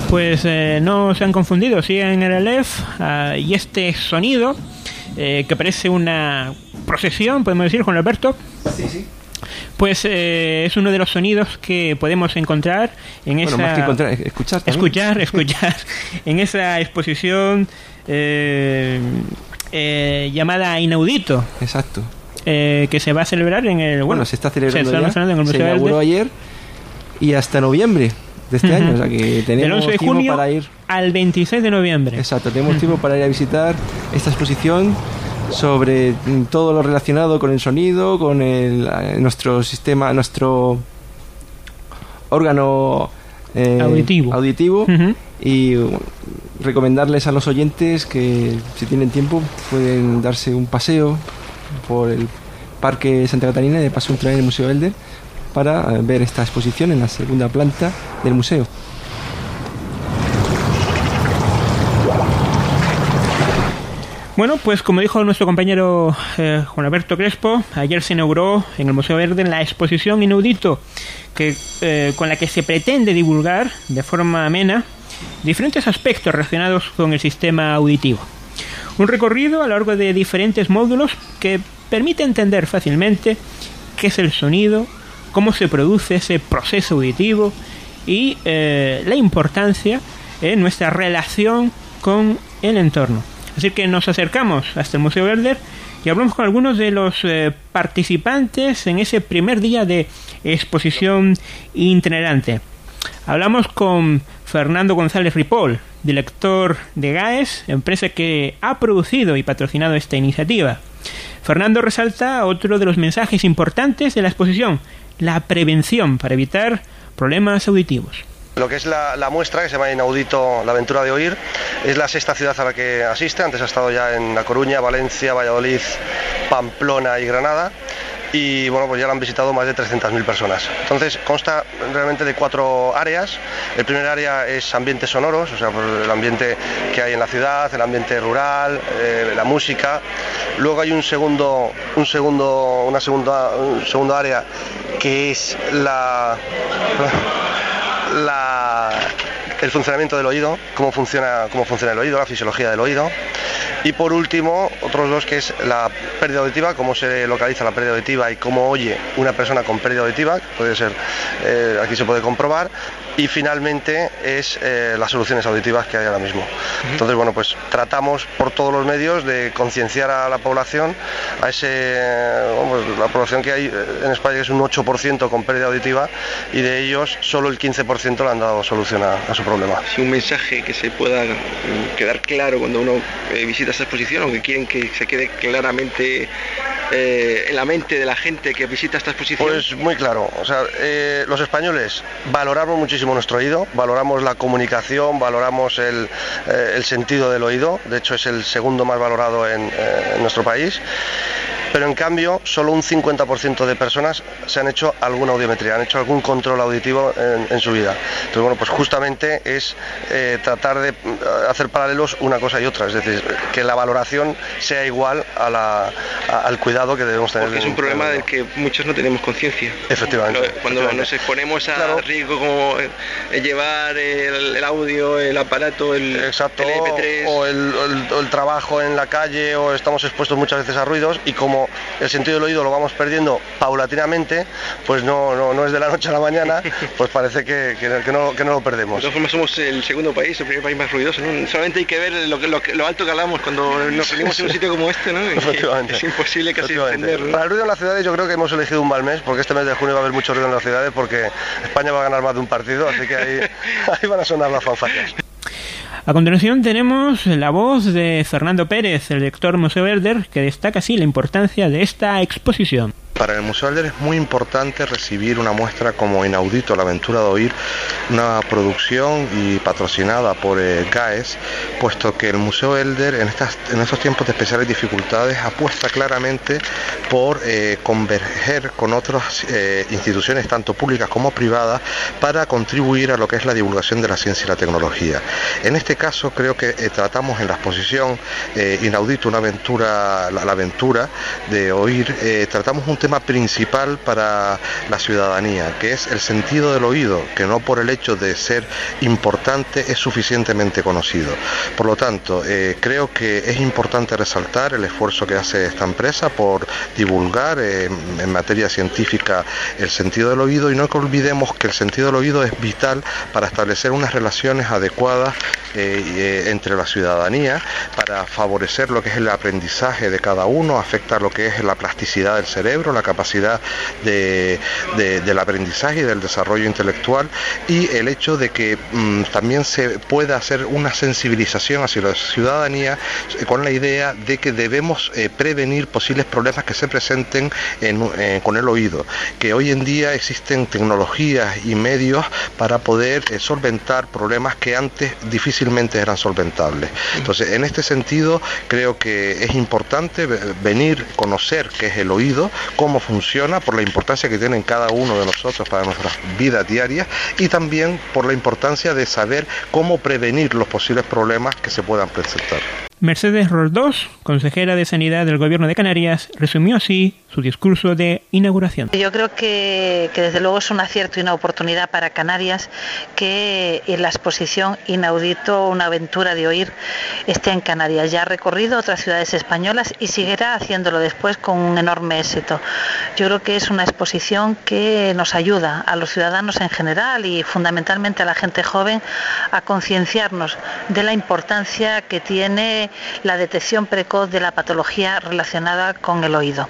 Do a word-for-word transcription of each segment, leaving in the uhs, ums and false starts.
Pues eh, no se han confundido, siguen en el Aleph, uh, y este sonido, eh, que parece una procesión, podemos decir, Juan Alberto. Sí, sí. Pues eh, es uno de los sonidos que podemos encontrar en bueno, esa... más que encontrar, escuchar también. Escuchar, escuchar, en esa exposición eh, eh, llamada Inaudito. Exacto. Eh, que se va a celebrar en el... Bueno, bueno se está celebrando se está ya, celebrando en el se Museo inauguró Elder. ayer y hasta noviembre de este uh-huh. año, o sea que tenemos del once de tiempo junio para ir al veintiséis de noviembre. Exacto, tenemos uh-huh. tiempo para ir a visitar esta exposición sobre todo lo relacionado con el sonido, con el nuestro sistema, nuestro órgano eh, auditivo, auditivo uh-huh. y bueno, recomendarles a los oyentes que si tienen tiempo pueden darse un paseo por el Parque Santa Catarina y de paso entrar en el Museo Elder para ver esta exposición en la segunda planta del museo. Bueno, pues como dijo nuestro compañero eh, Juan Alberto Crespo, ayer se inauguró en el Museo Verde la exposición Inaudito, que, eh, con la que se pretende divulgar de forma amena diferentes aspectos relacionados con el sistema auditivo. Un recorrido a lo largo de diferentes módulos que permite entender fácilmente qué es el sonido, cómo se produce ese proceso auditivo y eh, la importancia en nuestra relación con el entorno. Así que nos acercamos hasta el Museo Elder y hablamos con algunos de los eh, participantes en ese primer día de exposición itinerante. Hablamos con Fernando González Ripoll, director de GAES, empresa que ha producido y patrocinado esta iniciativa. Fernando resalta otro de los mensajes importantes de la exposición, la prevención para evitar problemas auditivos. Lo que es la, la muestra, que se llama Inaudito, la aventura de oír, es la sexta ciudad a la que asiste. Antes ha estado ya en La Coruña, Valencia, Valladolid, Pamplona y Granada. Y bueno, pues ya la han visitado más de trescientas mil personas. Entonces consta realmente de cuatro áreas. El primer área es ambientes sonoros, o sea, pues el ambiente que hay en la ciudad, el ambiente rural, eh, la música. Luego hay un segundo, un segundo, una segunda, un segundo área que es la, la el funcionamiento del oído, cómo funciona, cómo funciona el oído, la fisiología del oído. Y por último, otros dos, que es la pérdida auditiva, cómo se localiza la pérdida auditiva y cómo oye una persona con pérdida auditiva, puede ser, eh, aquí se puede comprobar. Y finalmente es eh, las soluciones auditivas que hay ahora mismo. Entonces, bueno, pues tratamos por todos los medios de concienciar a la población, a ese, bueno, pues, la población que hay en España, que es un ocho por ciento con pérdida auditiva, y de ellos solo el quince por ciento le han dado solución a, a su problema. Si un mensaje que se pueda quedar claro cuando uno eh, visita esta exposición, o que quieren que se quede claramente eh, en la mente de la gente que visita esta exposición. Pues muy claro, o sea, eh, los españoles valoramos muchísimo nuestro oído, valoramos la comunicación, valoramos el, eh, el sentido del oído. De hecho es el segundo más valorado en, eh, en nuestro país. Pero en cambio solo un cincuenta por ciento de personas se han hecho alguna audiometría, han hecho algún control auditivo en, en su vida. Entonces, bueno, pues justamente es eh, tratar de hacer paralelos una cosa y otra, es decir, que la valoración sea igual a la, a, al cuidado que debemos tener. Porque es un problema del que muchos no tenemos conciencia. Efectivamente. Cuando efectivamente. nos exponemos a claro. riesgo como llevar el, el audio, el aparato, el, Exacto, el eme pe tres... o el, el, el trabajo en la calle, o estamos expuestos muchas veces a ruidos, y como el sentido del oído lo vamos perdiendo paulatinamente, pues no, no, no es de la noche a la mañana, pues parece que, que, que, no, que no lo perdemos. De todas formas somos el segundo país, el primer país más ruidoso, ¿no? Solamente hay que ver lo, lo, lo alto que hablamos cuando nos reunimos en un sitio como este, ¿no? Efectivamente. Es imposible casi entenderlo. Para el ruido en las ciudades yo creo que hemos elegido un mal mes, porque este mes de junio va a haber mucho ruido en las ciudades, porque España va a ganar más de un partido, así que ahí, ahí van a sonar las fanfarrias. A continuación tenemos la voz de Fernando Pérez, el director del Museo Elder, que destaca así la importancia de esta exposición. Para el Museo Elder es muy importante recibir una muestra como Inaudito, la aventura de oír, una producción y patrocinada por eh, GAES, puesto que el Museo Elder en, estas, en estos tiempos de especiales dificultades apuesta claramente por eh, converger con otras eh, instituciones, tanto públicas como privadas, para contribuir a lo que es la divulgación de la ciencia y la tecnología. En este caso creo que eh, tratamos en la exposición eh, Inaudito, una aventura, la, la aventura de oír, eh, tratamos un tema tema principal para la ciudadanía, que es el sentido del oído, que no por el hecho de ser importante es suficientemente conocido. Por lo tanto, eh, creo que es importante resaltar el esfuerzo que hace esta empresa por divulgar eh, en materia científica el sentido del oído, y no que olvidemos que el sentido del oído es vital para establecer unas relaciones adecuadas eh, eh, entre la ciudadanía, para favorecer lo que es el aprendizaje de cada uno, afecta lo que es la plasticidad del cerebro, la capacidad de, de, del aprendizaje y del desarrollo intelectual, y el hecho de que mmm, también se pueda hacer una sensibilización hacia la ciudadanía eh, con la idea de que debemos eh, prevenir posibles problemas que se presenten en, eh, con el oído, que hoy en día existen tecnologías y medios para poder eh, solventar problemas que antes difícilmente eran solventables. Entonces, en este sentido, creo que es importante venir, conocer qué es el oído, cómo funciona, por la importancia que tiene en cada uno de nosotros para nuestras vidas diarias, y también por la importancia de saber cómo prevenir los posibles problemas que se puedan presentar. Mercedes Roldós, consejera de Sanidad del Gobierno de Canarias, resumió así su discurso de inauguración. Yo creo que, que desde luego es un acierto y una oportunidad para Canarias que en la exposición Inaudito, una aventura de oír, esté en Canarias. Ya ha recorrido otras ciudades españolas y seguirá haciéndolo después con un enorme éxito. Yo creo que es una exposición que nos ayuda a los ciudadanos en general y fundamentalmente a la gente joven a concienciarnos de la importancia que tiene la detección precoz de la patología relacionada con el oído.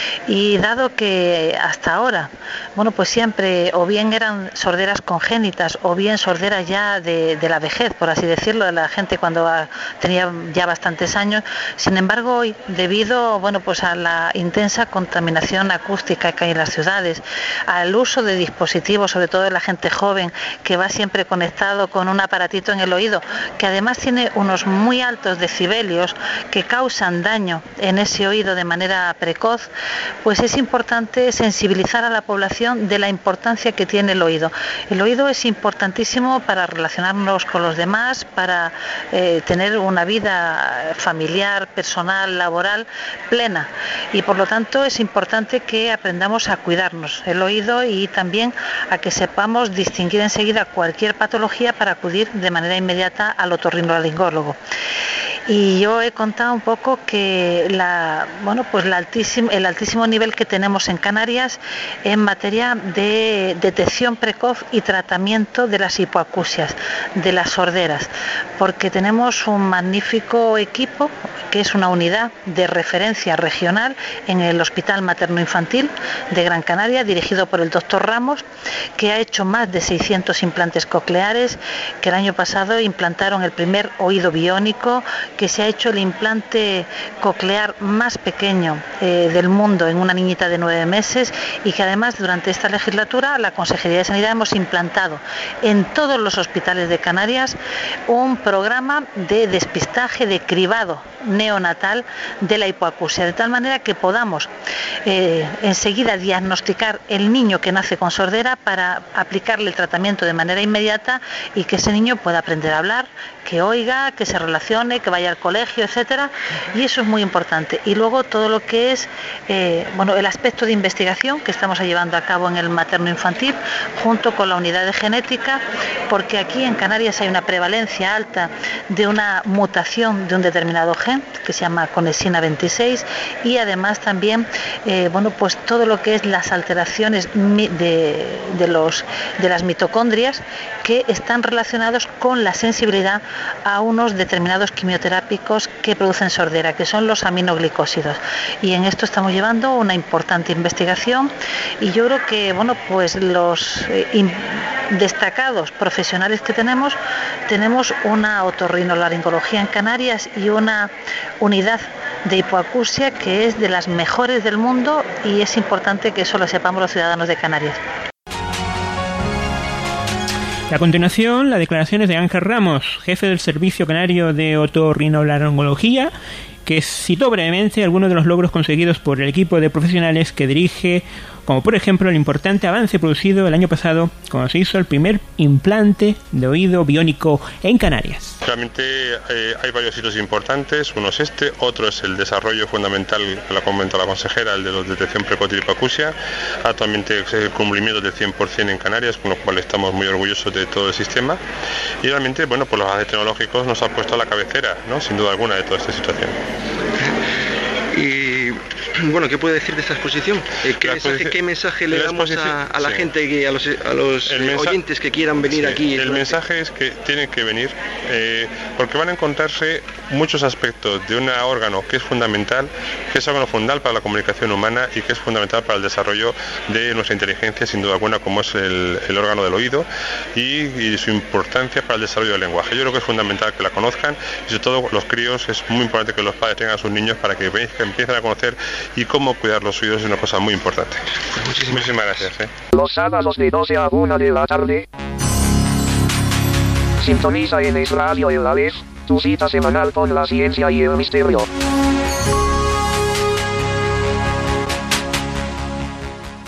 Y dado que hasta ahora, bueno, pues siempre o bien eran sorderas congénitas o bien sorderas ya de, de la vejez, por así decirlo, de la gente cuando tenía ya bastantes años, sin embargo hoy, debido, bueno, pues a la intensa contaminación acústica que hay en las ciudades, al uso de dispositivos, sobre todo de la gente joven, que va siempre conectado con un aparatito en el oído, que además tiene unos muy altos decibelios que causan daño en ese oído de manera precoz, pues es importante sensibilizar a la población de la importancia que tiene el oído. El oído es importantísimo para relacionarnos con los demás, para eh, tener una vida familiar, personal, laboral plena, y por lo tanto es importante que aprendamos a cuidarnos el oído y también a que sepamos distinguir enseguida cualquier patología para acudir de manera inmediata al otorrinolaringólogo. Y yo he contado un poco que la, bueno, pues la altísimo, el altísimo nivel que tenemos en Canarias en materia de detección precoz y tratamiento de las hipoacusias, de las sorderas, porque tenemos un magnífico equipo que es una unidad de referencia regional en el Hospital Materno Infantil de Gran Canaria, dirigido por el doctor Ramos, que ha hecho más de seiscientos implantes cocleares, que el año pasado implantaron el primer oído biónico, que se ha hecho el implante coclear más pequeño eh, del mundo en una niñita de nueve meses, y que además durante esta legislatura la Consejería de Sanidad hemos implantado en todos los hospitales de Canarias un programa de despistaje, de cribado neonatal de la hipoacusia, de tal manera que podamos eh, enseguida diagnosticar el niño que nace con sordera para aplicarle el tratamiento de manera inmediata y que ese niño pueda aprender a hablar, que oiga, que se relacione, que vaya al colegio, etcétera, y eso es muy importante. Y luego todo lo que es eh, bueno, el aspecto de investigación que estamos llevando a cabo en el materno infantil junto con la unidad de genética, porque aquí en Canarias hay una prevalencia alta de una mutación de un determinado gen que se llama conesina veintiséis, y además también eh, bueno, pues todo lo que es las alteraciones de, de, los, de las mitocondrias que están relacionados con la sensibilidad a unos determinados quimioterápicos que producen sordera, que son los aminoglicósidos. Y en esto estamos llevando una importante investigación, y yo creo que bueno, pues los eh, in, destacados profesionales que tenemos, tenemos una otorrinolaringología en Canarias y una unidad de hipoacusia que es de las mejores del mundo, y es importante que eso lo sepamos los ciudadanos de Canarias. A continuación, las declaraciones de Ángel Ramos, jefe del Servicio Canario de Otorrinolaringología, que citó brevemente algunos de los logros conseguidos por el equipo de profesionales que dirige, como por ejemplo el importante avance producido el año pasado cuando se hizo el primer implante de oído biónico en Canarias. Realmente eh, hay varios hitos importantes, uno es este, otro es el desarrollo fundamental, que lo comentó la consejera, el de la detección precoz de hipoacusia. Actualmente es el cumplimiento del cien por ciento en Canarias, con lo cual estamos muy orgullosos de todo el sistema. Y realmente, bueno, pues los avances tecnológicos nos han puesto a la cabecera, ¿no?, sin duda alguna, de toda esta situación. Y bueno, ¿qué puede decir de esta exposición? ¿Qué, mensaje, ¿qué mensaje le damos a, a la sí. gente, que, a los, a los eh, oyentes que quieran venir sí. aquí? El mensaje es que tienen que venir eh, porque van a encontrarse muchos aspectos de un órgano que es fundamental, que es órgano fundamental para la comunicación humana y que es fundamental para el desarrollo de nuestra inteligencia, sin duda alguna, como es el, el órgano del oído y, y su importancia para el desarrollo del lenguaje. Yo creo que es fundamental que la conozcan y sobre todo los críos es muy importante que los padres tengan a sus niños para que, que empiecen a conocer y cómo cuidar los oídos es una cosa muy importante. Muchísimas, Muchísimas gracias. ¿eh? Los sábados de doce a una de la tarde. Sintoniza en Es Radio El Aleph, tu cita semanal con la ciencia y el misterio.